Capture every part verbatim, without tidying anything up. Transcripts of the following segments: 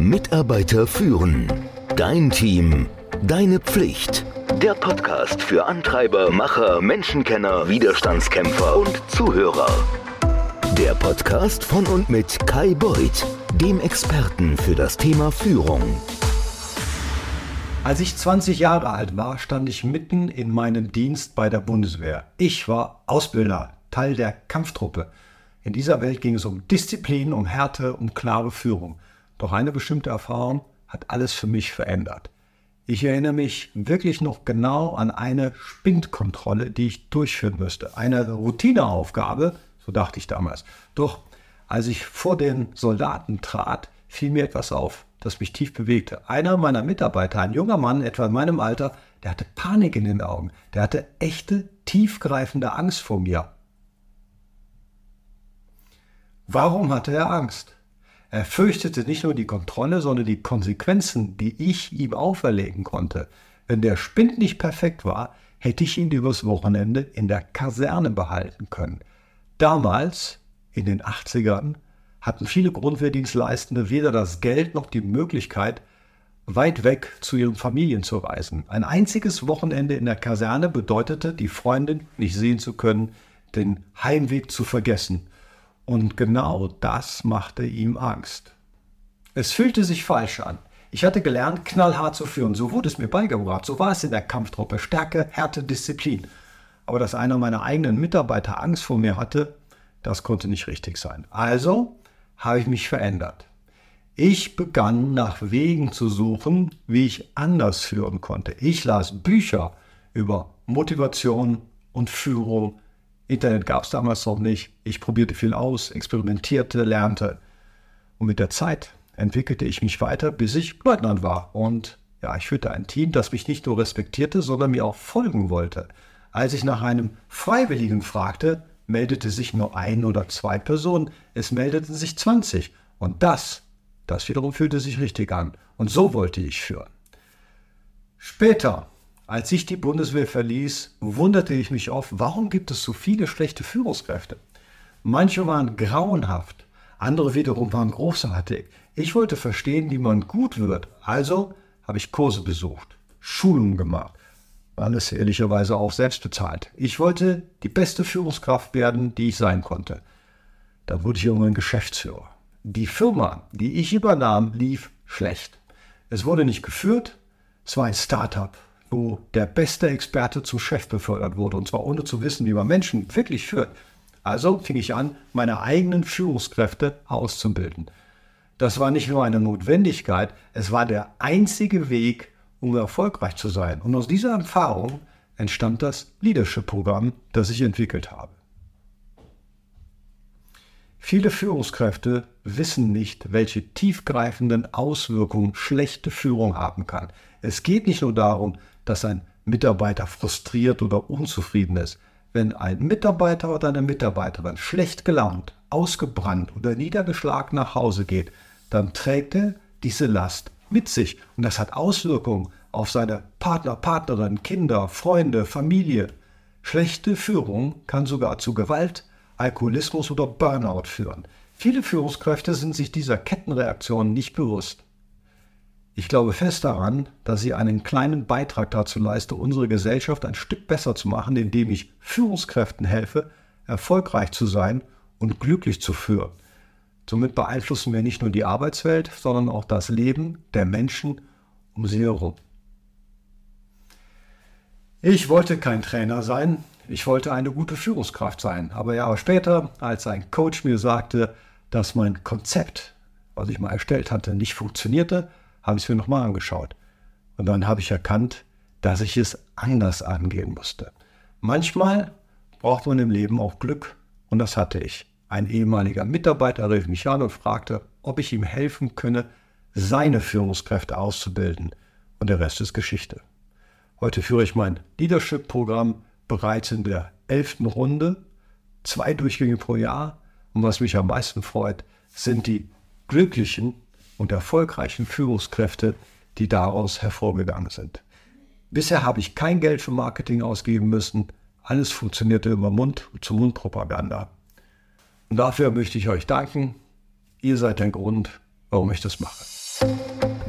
Mitarbeiter führen. Dein Team. Deine Pflicht. Der Podcast für Antreiber, Macher, Menschenkenner, Widerstandskämpfer und Zuhörer. Der Podcast von und mit Kai Beuth, dem Experten für das Thema Führung. Als ich zwanzig Jahre alt war, stand ich mitten in meinem Dienst bei der Bundeswehr. Ich war Ausbilder, Teil der Kampftruppe. In dieser Welt ging es um Disziplin, um Härte, um klare Führung. Doch eine bestimmte Erfahrung hat alles für mich verändert. Ich erinnere mich wirklich noch genau an eine Spindkontrolle, die ich durchführen müsste. Eine Routineaufgabe, so dachte ich damals. Doch als ich vor den Soldaten trat, fiel mir etwas auf, das mich tief bewegte. Einer meiner Mitarbeiter, ein junger Mann, etwa in meinem Alter, der hatte Panik in den Augen. Der hatte echte, tiefgreifende Angst vor mir. Warum hatte er Angst? Er fürchtete nicht nur die Kontrolle, sondern die Konsequenzen, die ich ihm auferlegen konnte. Wenn der Spind nicht perfekt war, hätte ich ihn übers Wochenende in der Kaserne behalten können. Damals, in den achtzigern, hatten viele Grundwehrdienstleistende weder das Geld noch die Möglichkeit, weit weg zu ihren Familien zu reisen. Ein einziges Wochenende in der Kaserne bedeutete, die Freundin nicht sehen zu können, den Heimweg zu vergessen. Und genau das machte ihm Angst. Es fühlte sich falsch an. Ich hatte gelernt, knallhart zu führen. So wurde es mir beigebracht. So war es in der Kampftruppe. Stärke, Härte, Disziplin. Aber dass einer meiner eigenen Mitarbeiter Angst vor mir hatte, das konnte nicht richtig sein. Also habe ich mich verändert. Ich begann nach Wegen zu suchen, wie ich anders führen konnte. Ich las Bücher über Motivation und Führung. Internet gab es damals noch nicht. Ich probierte viel aus, experimentierte, lernte. Und mit der Zeit entwickelte ich mich weiter, bis ich Leutnant war. Und ja, ich führte ein Team, das mich nicht nur respektierte, sondern mir auch folgen wollte. Als ich nach einem Freiwilligen fragte, meldete sich nur ein oder zwei Personen. Es meldeten sich zwanzig. Und das, das wiederum fühlte sich richtig an. Und so wollte ich führen. Später, als ich die Bundeswehr verließ, wunderte ich mich oft, warum gibt es so viele schlechte Führungskräfte? Manche waren grauenhaft, andere wiederum waren großartig. Ich wollte verstehen, wie man gut wird. Also habe ich Kurse besucht, Schulungen gemacht. Alles ehrlicherweise auch selbst bezahlt. Ich wollte die beste Führungskraft werden, die ich sein konnte. Da wurde ich irgendwann Geschäftsführer. Die Firma, die ich übernahm, lief schlecht. Es wurde nicht geführt, es war ein Start-up, wo der beste Experte zum Chef befördert wurde, und zwar ohne zu wissen, wie man Menschen wirklich führt. Also fing ich an, meine eigenen Führungskräfte auszubilden. Das war nicht nur eine Notwendigkeit, es war der einzige Weg, um erfolgreich zu sein. Und aus dieser Erfahrung entstand das Leadership-Programm, das ich entwickelt habe. Viele Führungskräfte wissen nicht, welche tiefgreifenden Auswirkungen schlechte Führung haben kann. Es geht nicht nur darum, dass ein Mitarbeiter frustriert oder unzufrieden ist. Wenn ein Mitarbeiter oder eine Mitarbeiterin schlecht gelaunt, ausgebrannt oder niedergeschlagen nach Hause geht, dann trägt er diese Last mit sich. Und das hat Auswirkungen auf seine Partner, Partnerin, Kinder, Freunde, Familie. Schlechte Führung kann sogar zu Gewalt, Alkoholismus oder Burnout führen. Viele Führungskräfte sind sich dieser Kettenreaktion nicht bewusst. Ich glaube fest daran, dass ich einen kleinen Beitrag dazu leiste, unsere Gesellschaft ein Stück besser zu machen, indem ich Führungskräften helfe, erfolgreich zu sein und glücklich zu führen. Somit beeinflussen wir nicht nur die Arbeitswelt, sondern auch das Leben der Menschen um sie herum. Ich wollte kein Trainer sein, ich wollte eine gute Führungskraft sein. Aber Jahre später, als ein Coach mir sagte, dass mein Konzept, was ich mal erstellt hatte, nicht funktionierte, habe ich es mir nochmal angeschaut. Und dann habe ich erkannt, dass ich es anders angehen musste. Manchmal braucht man im Leben auch Glück, und das hatte ich. Ein ehemaliger Mitarbeiter rief mich an und fragte, ob ich ihm helfen könne, seine Führungskräfte auszubilden. Und der Rest ist Geschichte. Heute führe ich mein Leadership-Programm bereits in der elften Runde, zwei Durchgänge pro Jahr. Und was mich am meisten freut, sind die glücklichen und erfolgreichen Führungskräfte, die daraus hervorgegangen sind. Bisher habe ich kein Geld für Marketing ausgeben müssen. Alles funktionierte über Mund-zu-Mund-Propaganda. Und dafür möchte ich euch danken. Ihr seid der Grund, warum ich das mache.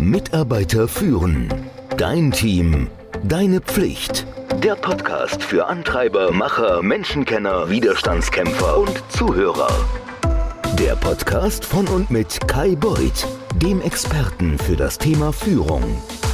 Mitarbeiter führen. Dein Team, deine Pflicht. Der Podcast für Antreiber, Macher, Menschenkenner, Widerstandskämpfer und Zuhörer. Der Podcast von und mit Kai Beuth, dem Experten für das Thema Führung.